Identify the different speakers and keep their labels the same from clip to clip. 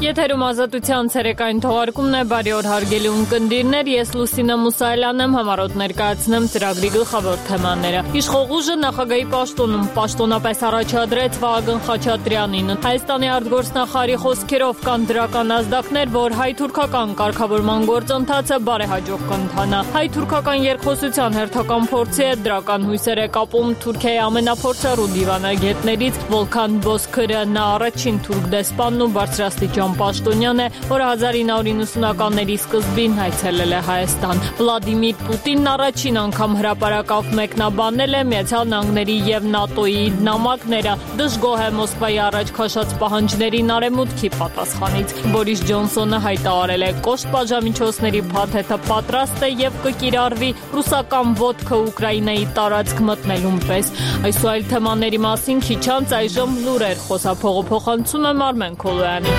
Speaker 1: Եթերում ազատության ցերեկային թողարկումն է, բարի օր հարգելի ունկնդիրներ, ես Լուսինե Մուսայելյանն եմ, համառոտ ներկայացնեմ ծրագրի գլխավոր թեմաները։ Իշխող ուժը նախագահի պաշտոնում պաշտոնապես առաջադրեց Վահագն Խաչատրյանին։ Հայաստանի արտգործնախարարի խոսքերով կան դրական ազդակներ, որ հայ-թուրքական կարգավորման գործընթացը բարեհաջող կընթանա։ Հայ-թուրքական երկխոսության հերթական փորձի հետ դրական հույսեր է կապում Թուրքիայի ամենափորձառու դիվանագետներից Վոլքան Բոզքրը, նա առաջին թուրք դեսպանն ու բարձրաստիճան պաշտոնյան է, որը 1990-ականների սկզբին հայցելել է Հայաստան։ Վլադիմիր Պուտինն առաջին անգամ հրապարակավ մեկնաբանել է Միացյալ Նահանգների եւ ՆԱՏՕ-ի նամակները, դժգոհ է Մոսկվայի առաջ քաշած պահանջներին արևմուտքի պատասխանից։ Բորիս Ջոնսոնը հայտարարել է կոշտ պատժամիջոցների փաթեթը պատրաստ է եւ կկիրառվի ռուսական ոդկը Ուկրաինայի տարածք մտնելուն պես։ Այս ու այլ թեմաների մասին քիչ անց այժմ լուրեր խոսափողը փոխանցում է Մարմեն Քոլոյանի։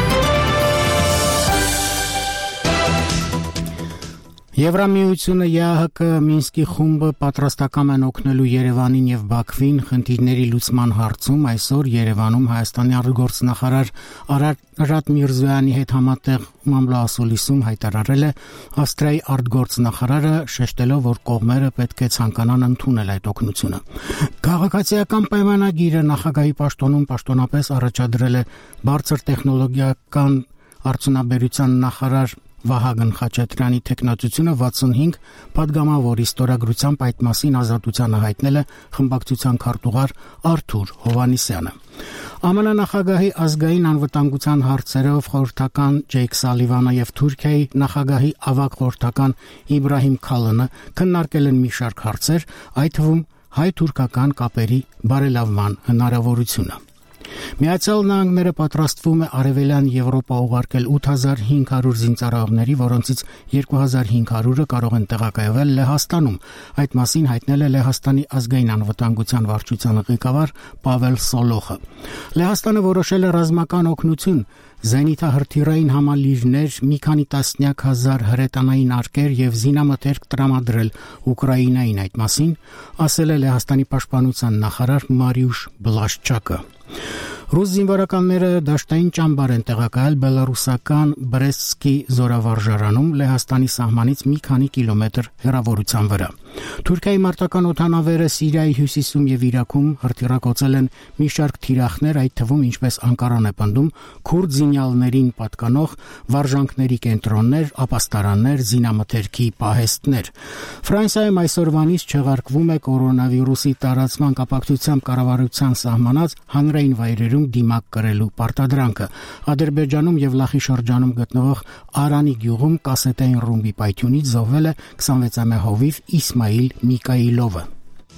Speaker 2: Եվրամիությունը, ԵԱՀԿ, Մինսկի խումբը պատրաստական են օգնելու Երևանին եւ Բաքվին խնդիրների լուծման հարցում։ Այսօր Երևանում Հայաստանի արտգործնախարար Արարատ Միրզոյանի հետ համատեղ մամլոասուլիսում հայտարարել է Ավստրիայի արտգործնախարարը, շեշտելով, որ կողմերը պետք է ցանկանան ընդունել այդ օգնությունը։ Քաղաքացիական պայմանագիրը նախագահի պաշտոնում պաշտոնապես առաջադրել է բարձր տեխնոլոգիական արդյունաբերության նախարար Վահագն Խաչատրյանի տեխնացությունը 65 падգամավոր ստորագրությամբ այդ մասին ազատությանը հայտնել է խմբակցության քարտուղար Արթուր Հովհաննիսյանը։ ԱՄՆ նախագահի ազգային անվտանգության հարցերով խորհրդական Ջեյք Սալիվանը եւ Թուրքիայի նախագահի ավագ խորհրդական Իբրահիմ Քալանը քննարկել են մի շարք հարցեր, այդ թվում հայ-թուրքական կապերի բարելավման հնարավորությունը։ Միացյալ Նահանգները պատրաստվում է Արևելյան Եվրոպա ուղարկել 8500 զինծառայողների, որոնցից 2500-ը կարող են տեղակայվել Լեհաստանում։ Այդ մասին հայտնել է Լեհաստանի ազգային անվտանգության վարչության ղեկավար Պավել Սոլոխը։ Լեհաստանը որոշել է ռազմական օգնություն, զենիթահրթիռային համալիրներ, մի քանի տասնյակ հազար հրետանային արկեր եւ զինամթերք տրամադրել Ուկրաինային։ Այդ մասին ասել է Լեհաստանի պաշտպանության նախարար Մարիուշ Բլաշչակը։ Ռուս զինվորականները դաշտային ճամբար են տեղակայել բելարուսական Բրեստսկի զորավարժարանում Լեհաստանի սահմանից մի քանի կիլոմետր հեռավորության վրա։ Թուրքիայի մարտական օդանավերը Սիրիայի հյուսիսում եւ Իրաքում հրթիռակոծել են մի շարք թիրախներ, այդ թվում ինչպես Անկարան է պնդում, քուրդ զինյալներին պատկանող վարժանքների կենտրոններ, ապաստարաններ, զինամթերքի պահեստներ։ Ֆրանսիայում այսօրվանից չեղարկվում է կորոնավիրուսի տարածման կապակցությամբ կառավարության սահմանած հանրային վայրերում դիմակ կրելու պարտադրանքը։ Ադրբեջանում եւ Լախի շրջանում գտնվող Արանի գյուղում կասետային ռումբի պայթյունից զոհվել է 26-ամյա հովիվ Իսմայիլ Միկայիլովը։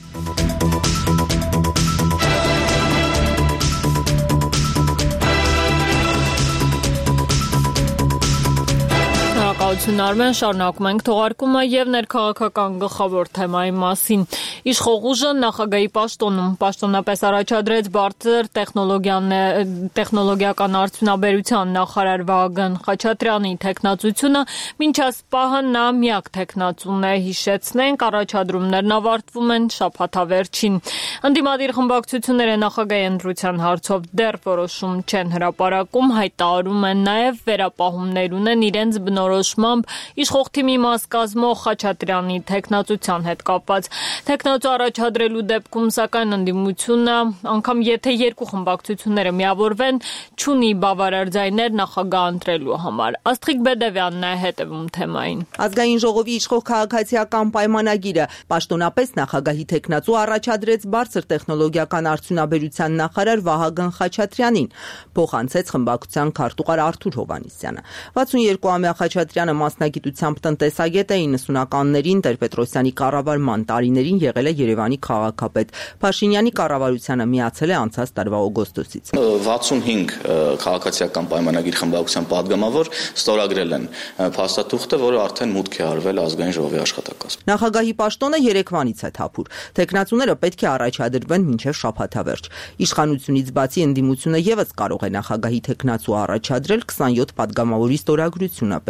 Speaker 1: Շնորհակալություն Արմեն, շարունակում ենք թողարկումը եւ ներքաղաքական գլխավոր թեմայի մասին։ Իշխող ուժը նախագահի պաշտոնում պաշտոնապես առաջադրեց բարձր տեխնոլոգիական արդյունաբերության նախարար Վահագն Խաչատրյանի տեխնացությունը, մինչ այս պահը նա միակ տեխնացուն է, հիշեցնենք, առաջադրումներն ավարտվում են շաբաթավերջին։ Ընդդիմադիր խմբակցությունները նախագահի ընտրության հարցով դեռ որոշում չեն հրապարակում, հայտարարում են նաեւ վերապահումներ ունեն իրենց բնորոշմամբ իշխող թիմի մաս կազմող Խաչատրյանի տեխնացության հետ կապված։ Տեխնացու առաջադրելու դեպքում սակայն ընդդիմությունը, անգամ եթե երկու խմբակցությունները միավորվեն, չունի բավարար ձայներ նախագահ ընտրելու համար։ Աստղիկ Բեդևյանն է հետևում թեմային։
Speaker 3: Ազգային ժողովի իշխող քաղաքացիական պայմանագիրը պաշտոնապես նախագահի տեխնացու առաջադրեց բարձր տեխնոլոգիական արդյունաբերության նախարար Վահագն Խաչատրյանին, փոխանցեց խմբակցության քարտուղար Արթուր Հովհաննիսյանը։ 62-ամյա Խաչատրյանը մասնագիտությամբ տնտեսագետ է, 90-ականներին Տեր-Պետրոսյանի կառավարման տարիներին եղել է Երևանի քաղաքապետ։ Փաշինյանի կառավարությանը միացել է անցած տարվա օգոստոսից։
Speaker 4: 65 քաղաքացիական պայմանագիր խմբակցության падգամավոր ստորագրել են փաստաթուղթը, որը արդեն մուտք է արվել ազգային ժողովի աշխատակազմ։
Speaker 3: Նախագահի պաշտոնը Երևանից է թափուր։ Տեխնացուները պետք է առաջադրվեն մինչև շաբաթավերջ։ Իշխանությունից բացի ընդդիմությունը եւս կարող է նախագահի տեխնացու առաջադրել 27 падգամավորի ստորագրությունը պետք։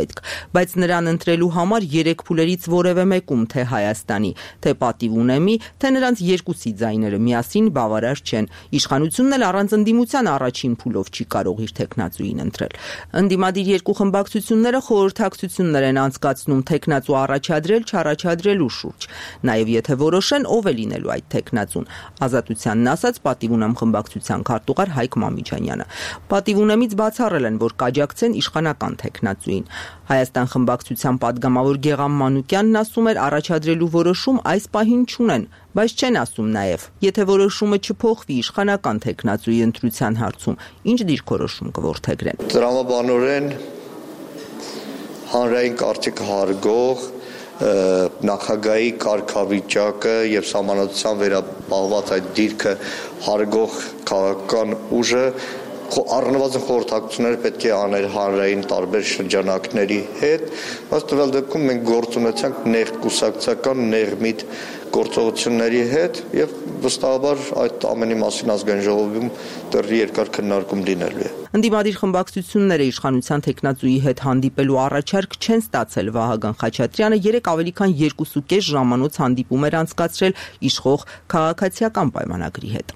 Speaker 3: բայց նրան ընտրելու համար 3 փուլերից որևէ մեկում թե Հայաստանի, թե պատիվ ունեմի, թե նրանց երկուսի ձայները միասին բավարար չեն։ Իշխանությունն էլ առանց ընդդիմության առաջին փուլով չի կարող իր թեկնածուին ընտրել։ Ընդդիմադիր երկու խմբակցությունները խորհրդակցություններ են անցկացնում թեկնածու առաջադրել, չառաջադրելու շուրջ։ Նաև եթե որոշեն, ով է լինելու այդ թեկնածուն։ Ազատությանն ասաց պատիվ ունեմ խմբակցության քարտուղար Հայկ Մամիջանյանը։ Պատիվ ունեմից բացառել են, որ կաջակցեն իշխանական թեկնածուին։ Հայաստան խմբակցության падգամավոր Գեղամ Մանուկյանն ասում էր, առաջադրելու որոշում այս պահին չունեն, բայց չեն ասում նաև, եթե որոշումը չփոխվի իշխանական թեկնածուի ընտրության հարցում, ինչ դիրքորոշում կորդեգրեն։
Speaker 5: Տրամաբանորեն հանրային կարծիքը հարգող նախագահի կարգավիճակը եւ սահմանադրությամբ վերապահված այդ դիրքը հարգող քաղաքական ուժը առնվազն խորհրդակցություններ պետք է աներ հանրային տարբեր շրջանակների հետ, բայց տվյալ դեպքում մենք գործ ունեցանք նեղ կուսակցական նեղմիտ գործողությունների հետ եւ վստահաբար այդ ամենի մասին ազգային ժողովում դեռ երկար քննարկում լինելու է։
Speaker 3: Ընդդիմադիր խմբակցությունները իշխանության թեկնածուի հետ հանդիպելու առաջարկ չեն ստացել։ Վահագն Խաչատրյանը 3 ավելի քան 2.5 ժամանոց հանդիպում էր անցկացրել իշխող քաղաքացիական պայմանագրի հետ։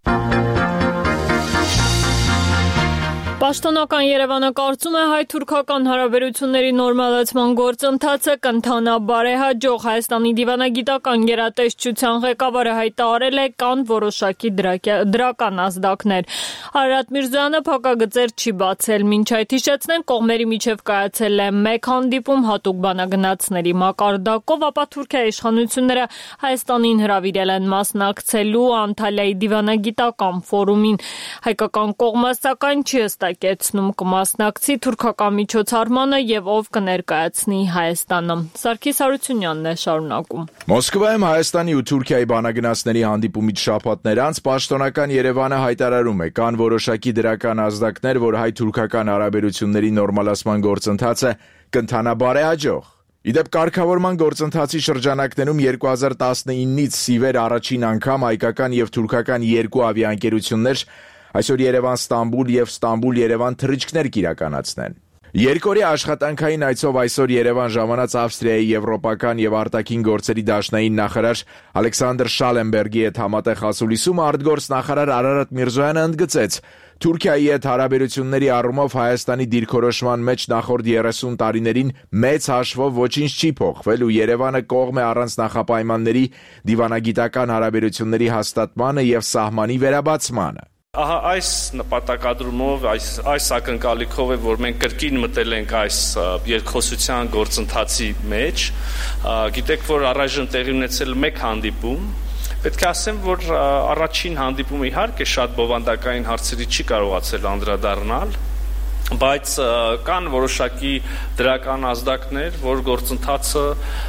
Speaker 1: Պաշտոնական Երևանը կարծում է հայ-թուրքական հարաբերությունների նորմալացման գործընթացը կընթանա բարեհաջող։ Հայաստանի դիվանագիտական գերատեսչության ղեկավարը հայտարարել է կան որոշակի դրական ազդակներ։ Արարատ Միրզոյանը փակագծեր չի բացել։ Մինչ այդ հիշեցնենք, կողմերի միջև կայացել է 1 հանդիպում հատուկ բանագնացների մակարդակով, ապա Թուրքիայի իշխանությունները Հայաստանին հրավիրել են մասնակցելու Անտալիայի դիվանագիտական ֆորումին։ Հայկական կողմը սակայն չի կեցնում կմասնակցի թուրքական միջոցառմանը եւ ով կներկայացնի Հայաստանը։ Սարգիս Հարությունյանն է շարունակում։
Speaker 6: Մոսկվայում Հայաստանի ու Թուրքիայի բանագնացների հանդիպումից շաբաթներ անց պաշտոնական Երևանը հայտարարում է, կան որոշակի դրական ազդակներ, որ հայ-թուրքական հարաբերությունների նորմալացման գործընթացը կընթանա բարեհաջող։ Իդեպ կարգավորման գործընթացի շրջանակներում 2019-ից ի վեր առաջին անգամ հայկական եւ թուրքական երկու ավիաընկերություններ այսօր Երևան-Ստամբուլ եւ Ստամբուլ-Երևան թռիչքներ կիրականացնեն։ Երկօրյա աշխատանքային այցով այսօր Երևան ժամանած Ավստրիայի եվրոպական եւ արտաքին գործերի դաշնային նախարար Ալեքսանդր Շալենբերգի հետ համատեղ ասուլիսում արտգործ նախարար Արարատ Միրզոյանը ընդգծեց. Թուրքիայի հետ հարաբերությունների առումով Հայաստանի դիրքորոշման մեջ նախորդ 30 տարիներին մեծ հաշվով ոչինչ չի փոխվել ու Երևանը կողմ է առանց նախապայմանների դիվանագիտական հարաբերությունների հաստատմանը եւ սահմանի վերաբացմանը։
Speaker 7: Ահա այս նպատակադրումով, այս ակնկալիքով է, որ մենք կրկին մտել ենք այս երկխոսության գործընթացի մեջ։ Գիտեք, որ առայժմ տեղի ունեցել 1 հանդիպում։ Պետք է ասեմ, որ առաջին հանդիպումը իհարկե շատ բովանդակային հարցերի չի կարողացել անդրադառնալ, բայց կան որոշակի դրական ազդակներ, որ գործընթացը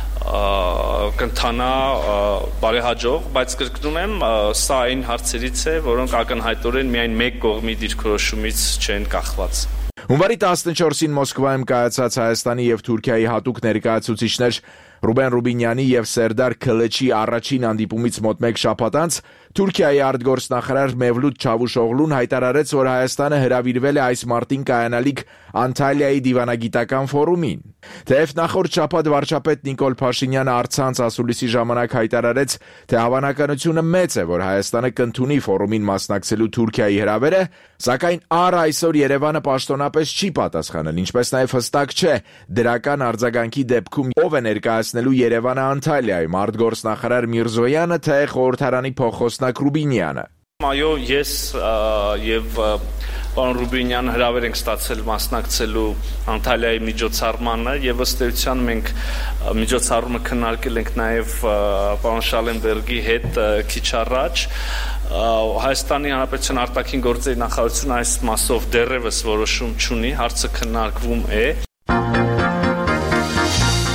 Speaker 7: կընթանա բարեհաջող, բայց կրկնում եմ, սա այն հարցերից է, որոնք ակնհայտորեն միայն մեկ կողմի դիրքորոշումից չեն կախված։
Speaker 6: Հունվարի 14-ին Մոսկվայում կայացած Հայաստանի եւ Թուրքիայի հատուկ ներկայացուցիչներ Ռուբեն Ռուբինյանի եւ Սերդար Քլեչի առաջին հանդիպումից մոտ 1 շաբաթ անց Թուրքիայի արտգործնախարար Մևլութ Չավուշօղլուն հայտարարեց, որ Հայաստանը հրավիրվել է այս մարտին կայանալիք Անտալիայի դիվանագիտական ֆորումին։ Թեև նախորդ շաբաթ վարչապետ Նիկոլ Փաշինյանը առցանց ասուլիսի ժամանակ հայտարարեց, թե հավանականությունը մեծ է, որ Հայաստանը կընդունի ֆորումին մասնակցելու Թուրքիայի հրավերը, սակայն այսօր Երևանը պաշտոնապես չի պատասխանել, ինչպես նաև հստակ չէ դրական արձագանքի դեպքում ով է ներկայացնելու Երևանը Անտալիայում, արտգործնախարար Միրզոյանը, թե խորհրդարանի փոխոսնակ Ռուբինյանը։
Speaker 7: Այո, ես եւ պարոն Ռուբինյանը հրավեր ենք ստացել մասնակցելու Անտալիայի միջոցառմանը եւ ըստ էության մենք միջոցառումը քննարկել ենք նաեւ պարոն Շալենբերգի հետ քիչ առաջ։ Հայաստանի Հանրապետության արտաքին գործերի նախարարությունը այս մասով դեռևս որոշում չունի, հարցը քննարկվում է։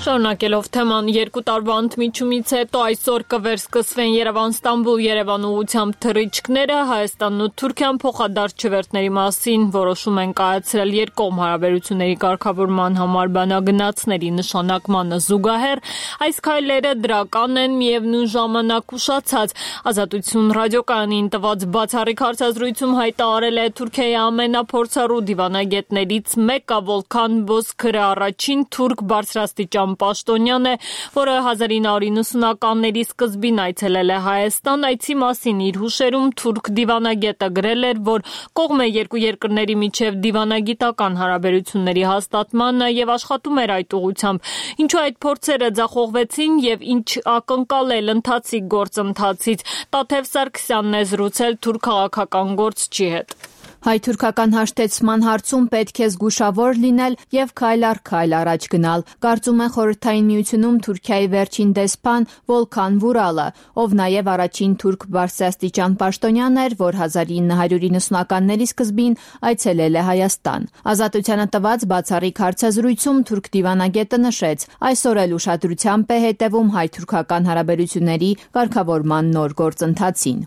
Speaker 1: Շարունակելով թեման, 2 տարվա ընդմիջումից հետո այսօր կվերսկսվեն Երևան-Ստամբուլ Երևան ուղղությամբ թռիչքները, Հայաստանն ու Թուրքիան փոխադարձ չվերթների մասին որոշում են կայացրել երկկողմ հարաբերությունների կարգավորման համար բանագնացների նշանակմանը զուգահեռ։ Այս քայլերը դրական են, միևնույն ժամանակ ուշացած։ Ազատություն ռադիոկայանին տված բացառիկ հարցազրույցում հայտարարել է Թուրքիայի ամենափորձառու դիվանագետներից մեկը Վոլքան Բոզքրը, առաջին թուրք բարձրաստիճան պաշտոնյան է, որը 1990-ականների սկզբին այցելել է Հայաստան։ Այցի մասին իր հուշերում թուրք դիվանագետը գրել էր, որ կողմ է երկու երկրների միջև դիվանագիտական հարաբերությունների հաստատմանը եւ աշխատում էր այդ ուղղությամբ։ Ինչու այդ փորձերը ձախողվեցին եւ ինչ ակնկալել ընթացիկ գործընթացից, Տաթև Սարգսյանն է զրուցել թուրք քաղաքական գործչի հետ։
Speaker 8: Հայ-թուրքական հաշտեցման հարցում պետք է զգուշավոր լինել եւ քայլ առ քայլ առաջ գնալ, կարծում է Խորհրդային Միությունում Թուրքիայի վերջին դեսպան Վոլքան Վուրալը, ով նաեւ առաջին թուրք բարձրաստիճան պաշտոնյան էր, որ 1990-ականների սկզբին այցելել է Հայաստան։ Ազատությանը տված բացառիկ հարցազրույցում թուրք դիվանագետը նշեց, այսօր էլ ուշադրությամբ է հետևում հայ-թուրքական հարաբերությունների կարգավորման նոր գործընթացին։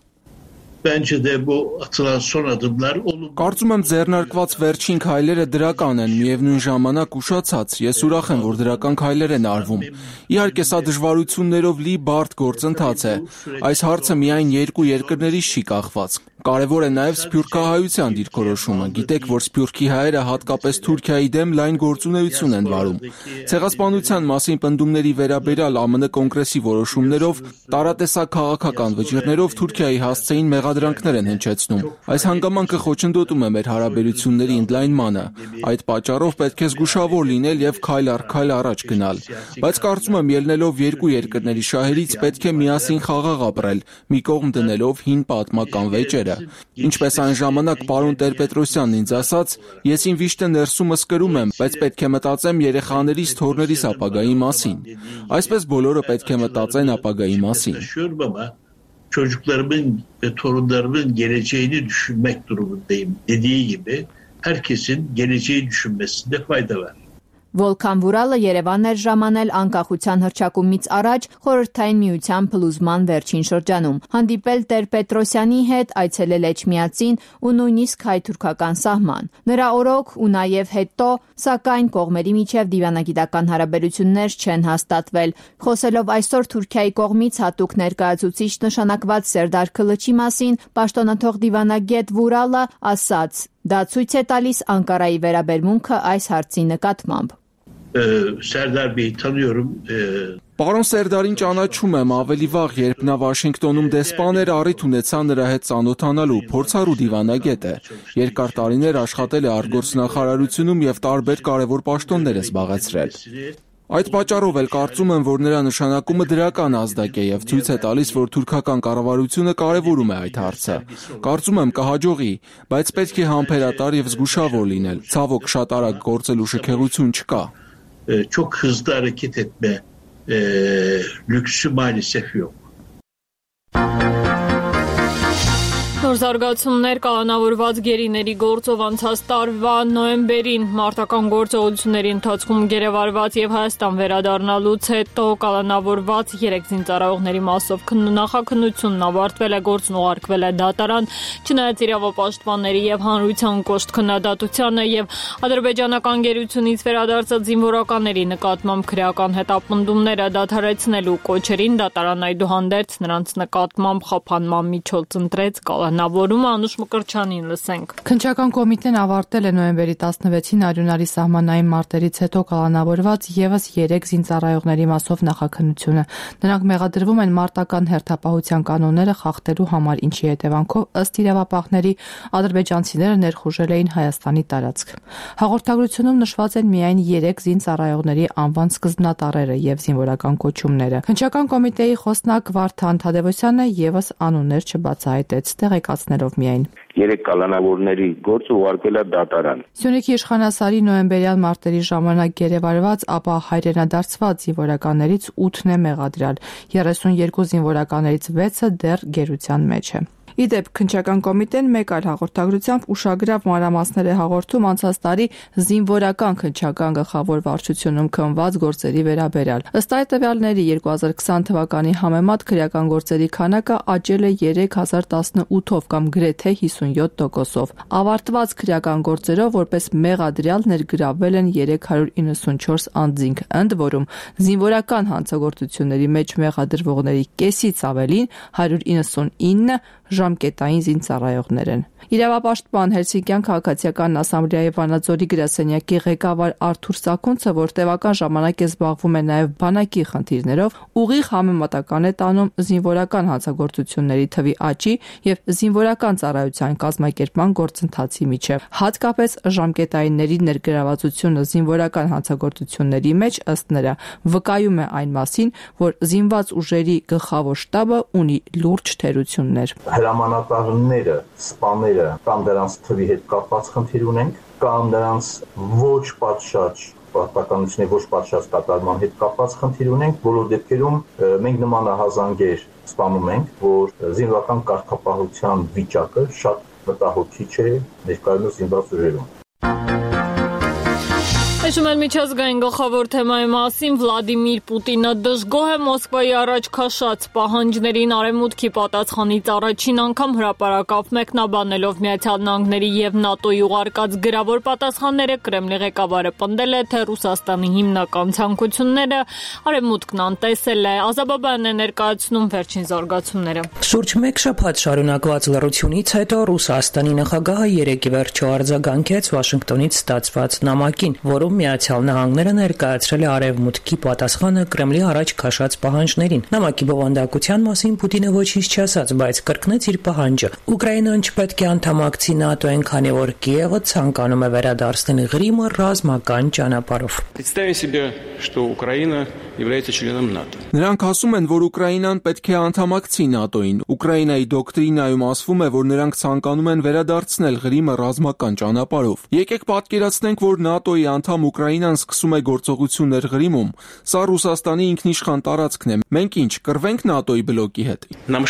Speaker 9: Կարծում եմ ձեռնարկված վերջին քայլերը դրական են, միևնույն ժամանակ ուշացած, ես ուրախ եմ, որ դրական քայլեր են արվում։ Իհարկե սա դժվարություններով լի բարդ գործընթաց է։ Այս հարցը միայն երկու երկրներից չի կախված։ Կարևոր է նաև սփյուռքահայության դիրքորոշումը։ Գիտեք, որ սփյուռքի հայերը հատկապես Թուրքիայի դեմ լայն գործունեություն են վարում։ Ցեղասպանության մասին պնդումների վերաբերյալ ԱՄՆ կոնգրեսի որոշումներով տարատեսակ քաղաքական վճիռներով Թուրքիայի հասցեին մեղադրանքներ են հնչեցնում։ Այս հանգամանքը խոչընդոտում է մեր հարաբերությունների ընդլայնմանը։ Այդ պատճառով պետք է զգուշավոր լինել եւ քայլ առ քայլ առաջ գնալ։ Բայց կարծում եմ, ելնելով երկու երկրների շահերից պետք է միասին խաղաղ ապրել, մի կողմ դնելով հին պատմական վեճերը։ Ինչպես այն ժամանակ պարոն Տեր-Պետրոսյանն ինձ ասաց, ես իմ վիշտը ներսումս կրում եմ, բայց պետք է մտածեմ երեխաներիս, թոռներիս ապագայի մասին։ Այսպես բոլորը պետք է մտածեն ապագայի մասին։
Speaker 10: Çocuklarımın ve torunlarımın geleceğini düşünmek durumundayım dediği gibi herkesin geleceği düşünmesinde fayda var.
Speaker 8: Վոլքան Վուրալը Երևան էր ժամանել անկախության հռչակումից առաջ Խորհրդային Միության փլուզման վերջին շրջանում, հանդիպել Տեր-Պետրոսյանի հետ, այցելել Էջմիածին ու նույնիսկ հայ-թուրքական սահման։ Նրա օրոք ու նաև հետո, սակայն կողմերի միջև դիվանագիտական հարաբերություններ չեն հաստատվել։ Խոսելով այսօր Թուրքիայի կողմից հատուկ ներկայացուցիչ նշանակված Սերդար Քլիչի մասին, պաշտոնաթող դիվանագետ Վուրալը ասաց. Դա ցույց է տալիս Անկարայի վերաբերմունքը այս հարցի նկատմամբ։
Speaker 10: Serdar Bey'i tanıyorum.
Speaker 9: Պարոն Սերդարին ճանաչում եմ, ավելի վաղ, երբ նա Վաշինգտոնում դեսպան էր, առիթ ունեցա նրա հետ ծանոթանալու, փորձառու դիվանագետ է։ Երկար տարիներ աշխատել է արտգործնախարարությունում եւ տարբեր կարևոր պաշտոններ է զբաղեցրել։ Այդ պատճառով էլ կարծում եմ, որ նրա նշանակումը դրական ազդակ է եւ ցույց է տալիս, որ թուրքական կառավարությունը կարևորում է այդ հարցը։ Կարծում եմ կհաջողի, բայց պետք է համբերատար եւ զգուշավոր լինել։ Ցավոք շատ արագ գործելու շքեղություն չկա։
Speaker 10: Çok hızlı hareket etme lüksü maalesef yok.
Speaker 1: Նոր զարգացումներ կանոնավորված գերիների գործով անցած տարվա նոյեմբերին մարտական գործողությունների ընթացքում գերեվարված եւ Հայաստան վերադառնալուց հետո կանոնավորված 3 զինծառայողների մասով նախաքննությունն ավարտվել է, գործն ուղարկվել է դատարան, չնայած իրավապաշտպանների եւ հանրության կոշտ քննադատությանը եւ ադրբեջանական գերությունից վերադարձած զինվորականների նկատմամբ քրեական հետապնդումները դադարեցնելու կոչերին դատարան այդուհանդերձ նրանց նկատմամբ խափանման միջոց ընտրեց Նավորումը Անուշ Մկրչյանին լսենք։
Speaker 11: Քննչական կոմիտեն ավարտել է նոյեմբերի 16-ին Արյունարի սահմանային մարտերից հետո կանոնավորված եւս 3 զինծառայողների մասով նախաքննությունը։ Նրանք մեղադրվում են մարտական հերթապահության կանոնները խախտելու համար, ինչի հետևանքով ըստ իրավապահների ադրբեջանցիները ներխուժել էին Հայաստանի տարածք։ Հաղորդագրությունում նշված են միայն 3 զինծառայողների անվան սկզբնատառերը եւ զինվորական կոչումները։ Քննչական կոմիտեի խոսնակ Վարդան Թադևոսյանը եւս անուններ չբացահայտեց, տեղեկացնելով միայն
Speaker 12: 3 կալանավորների գործը ուղարկվել է դատարան։
Speaker 11: Սյունիքի իշխանասարի նոյեմբերյան մարտերի ժամանակ գերեվարված, ապա հայրենադարձված զինվորականներից 8-ն է մեղադրյալ, 32 զինվորականներից 6-ը դեռ գերության մեջ է։ Իդեպ քննչական կոմիտեն մեկ այլ հաղորդագրությամբ ուշագրավ մանրամասներ է հաղորդում անցած տարի զինվորական քննչական գլխավոր վարչությունում քննված գործերի վերաբերյալ։ Ըստ այդ տվյալների 2020 թվականի համեմատ քրեական գործերի քանակը աճել է 3018-ով կամ գրեթե 57%-ով։ Ավարտված քրեական գործերով որպես մեղադրյալ ներգրավվել են 394 անձինք, ընդ որում զինվորական հանցագործությունների մեջ մեղադրվողների կեսից ավելին 199 ժամկետային զինծառայողներ են։ Իրավապաշտպան Հելսինկյան քաղաքացիական ասամբլեայի Վանաձորի գրասենյակի ղեկավար Արթուր Սաքունցը, որ տևական ժամանակ է զբաղվում է նաև բանակի խնդիրներով, ուղիղ համեմատական է տանում զինվորական հանցագործությունների թվի աճի եւ զինվորական ծառայության կազմակերպման գործընթացի միջև։ Հատկապես ժամկետայինների ներգրավվածությունը զինվորական հանցագործությունների մեջ ըստ նրա վկայում է այն մասին, որ զինված ուժերի գլխավոր շտաբը ունի լուրջ թերություններ։
Speaker 13: Հրամանատարները, սպաները կամ դրանց թվի հետ կապված խնդիր ունենք, կամ դրանց ոչ պատշաճ պարտականությունների ոչ պատշաճ կատարման հետ կապված խնդիր ունենք։ Բոլոր դեպքերում մենք նմանահազանգեր սպանում ենք, որ զինվորական կարգապահության վիճակը շատ մտահոգիչ է ներկայումս զինված ուժերում։
Speaker 1: Այժմ էլ միջազգային գլխավոր թեմայի մասին Վլադիմիր Պուտինը դժգոհ է Մոսկվայի առաջ քաշած պահանջներին Արևմուտքի պատասխանից առաջին անգամ հրապարակավ մեկնաբանելով Միացյալ Նահանգների եւ ՆԱՏՕ-ի ուղարկած գրավոր պատասխանները Կրեմլի ղեկավարը պնդել է, թե Ռուսաստանի հիմնական ցանկությունները Արևմուտքն անտեսել է։ Ազաբաբանն է ներկայացնում վերջին զարգացումները։
Speaker 14: Շուրջ մեկ շաբաթ շարունակված լռությունից հետո Ռուսաստանի նախագահը երեկի վերջո արձագանքեց Վաշինգտոնից ստացված նամակին, որում Միացյալ Նահանգները ներկայացրել է Արևմուտքի պատասխանը Կրեմլի առաջ քաշած պահանջներին։ Նամակի բովանդակության մասին Պուտինը ոչինչ չասաց, բայց կրկնեց իր պահանջը։ Ուկրաինան չպետք է անդամակցի ՆԱՏՕ-ին, քանի որ Կիևը ցանկանում է վերադարձնել Ղրիմը ռազմական ճանապարհով։
Speaker 9: Նրանք ասում են, որ Ուկրաինան պետք է անդամակցի ՆԱՏՕ-ին։ Ուկրաինայի դոկտրինայում ասվում է, որ նրանք ցանկանում են վերադարձնել Ղրիմը ռազմական ճանապարհով։ Եկեք պատկերացնենք, որ ՆԱՏՕ-ի անդամ Ուկրաինան սկսում է գործողություններ Ղրիմում։ Սա Ռուսաստանի ինքնիշխան տարածքն է։ Մենք ինչ, կռվենք ՆԱՏՕ-ի բլոկի հետ։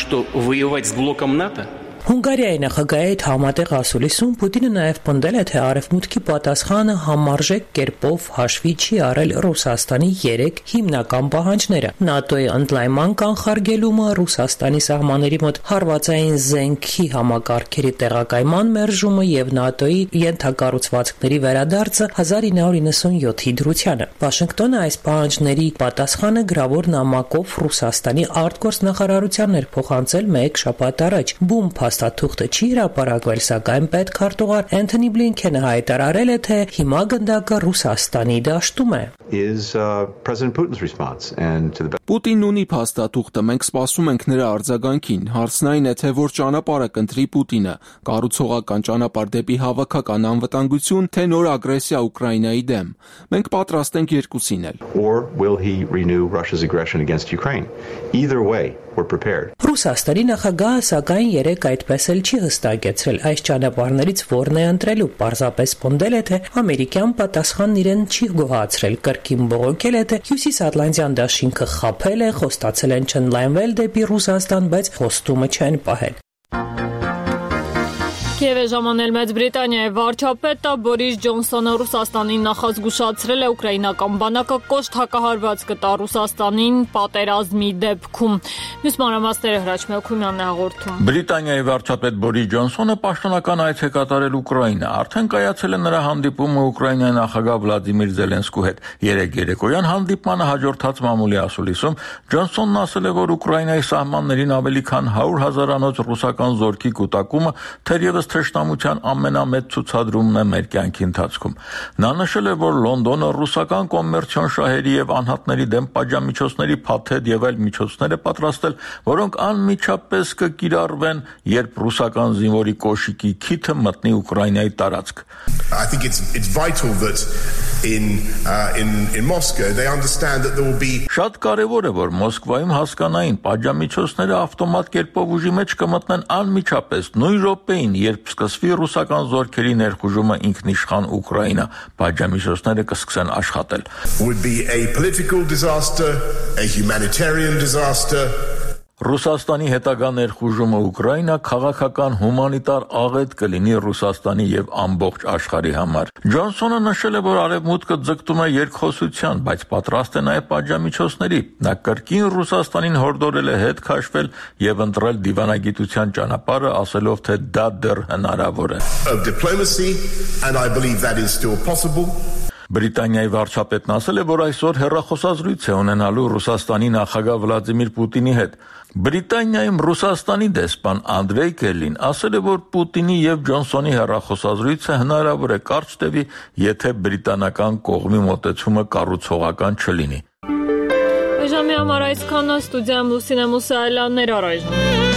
Speaker 14: Հունգարիայի նախագահի հետ համատեղ ասուլիսում Պուտինը նաև պնդել է, թե Արևմուտքի պատասխանը համարժեք կերպով հաշվի չի առել Ռուսաստանի 3 հիմնական պահանջները՝ ՆԱՏՕ-ի ընդլայնման կանխարգելումը, Ռուսաստանի սահմանների մոտ հարվածային զենքի համակարգերի տեղակայման մերժումը եւ ՆԱՏՕ-ի ենթակառուցվածքների վերադարձը 1997-ի դրությանը։ Վաշինգտոնը այս պահանջների պատասխանը գրավոր նամակով Ռուսաստանի արտգործնախարարությանն էր փոխանցել մեկ շաբաթ առաջ։ Բում փաստաթուղթը չի հրապարակվել, սակայն պետքարտուղար Էնթոնի Բլինքենը հայտարարել է, թե հիմա գնդակը Ռուսաստանի դաշտում է։
Speaker 9: Պուտինն ունի փաստաթուղթը, մենք սպասում ենք նրա արձագանքին։ Հարցն այն է, թե որ ճանապարհը կընտրի Պուտինը՝ կառուցողական ճանապարհ դեպի հավաքական անվտանգություն, թե նոր ագրեսիա Ուկրաինայի դեմ։ Մենք պատրաստ ենք երկուսին էլ։
Speaker 14: Ռուսաստանի նախագահը սակայն երեք այդպես էլ չի հստակեցրել այս ճանապարհներից որն է ընտրելու։ Պարզապես պնդել է, թե ամերիկյան պատասխանն իրեն չի գոհացրել, կրկին բողոքել է, թե Հյուսիսատլանտյան դաշինքը խաբել է, խոստացել են չընդլայնվել դեպի Ռուսաստան, բայց խոստումը չեն պահել։
Speaker 1: Կիև է ժամանել Մեծ Բրիտանիայի վարչապետը Բորիս Ջոնսոնը Ռուսաստանին նախազգուշացրել է ուկրաինական բանակը կոշտ հակահարված կտա Ռուսաստանին պատերազմի դեպքում։ Մյուս մանրամասները Հրաչ Մելքումյանն է հաղորդում։
Speaker 15: Բրիտանիայի վարչապետ Բորիս Ջոնսոնը պաշտոնական այց է կատարել Ուկրաինա։ Արդեն կայացել է նրա հանդիպումը Ուկրաինայի նախագահ Վլադիմիր Զելենսկու հետ։ Երեկ երեկոյան հանդիպմանը հաջորդած մամուլի ասուլիսում Ջոնսոնն ասել է, որ Ուկրաինայի սահմաններին ավելի քան 100,000-անոց ռուսական զորքի կուտակումը թերևս թշնամության ամենամեծ ցուցադրումն է մեր կյանքի ընթացքում։ Նա նշել է, որ Լոնդոնը ռուսական կոմերցիոն շահերի եւ անհատների դեմ պատժամիջոցների փաթեթ եւ այլ միջոցներ է պատրաստել, որոնք անմիջապես կկիրառվեն, երբ ռուսական զինվորի կոշիկի քիթը մտնի Ուկրաինայի տարածք։
Speaker 16: I think it's vital that in Moscow they understand that there will be
Speaker 15: Շատ կարևոր է, որ Մոսկվայում հասկանային, պատժամիջոցները ավտոմատ կերպով ուժի մեջ կմտնեն անմիջապես նույն րոպեին, երբ սկսվի ռուսական զորքերի ներխուժումը ինքնիշխան Ուկրաինա, պատժամիջոցները կսկսեն աշխատել։
Speaker 16: Would be a political disaster, a humanitarian disaster.
Speaker 15: Ռուսաստանի հետագա ներխուժումը Ուկրաինա քաղաքական հումանիտար աղետ կլինի Ռուսաստանի եւ ամբողջ աշխարհի համար։ Ջոնսոնը նշել է, որ Արևմուտքը ձգտում է երկխոսության, բայց պատրաստ է նաեւ պատժամիջոցների։ Նա կրկին Ռուսաստանին հորդորել է հետ քաշվել եւ ընտրել դիվանագիտության ճանապարհը, ասելով, թե դա դեռ հնարավոր է։
Speaker 16: Diplomacy, and I believe that is still possible.
Speaker 15: Բրիտանիայի վարչապետն ասել է, որ այսօր հեռախոսազրույց է ունենալու Ռուսաստանի նախագահ Վլադիմիր Պուտինի հետ։ Բրիտանիայում Ռուսաստանի դեսպան Անդրեյ Կելին ասել է, որ Պուտինի եւ Ջոնսոնի հեռախոսազրույցը հնարավոր է կարճ տևի, եթե բրիտանական կողմի մոտեցումը կառուցողական չլինի։
Speaker 1: Այժմի համար այսքանը, ստուդիայում Լուսինե Մուսայելյանն էր, առայժմ։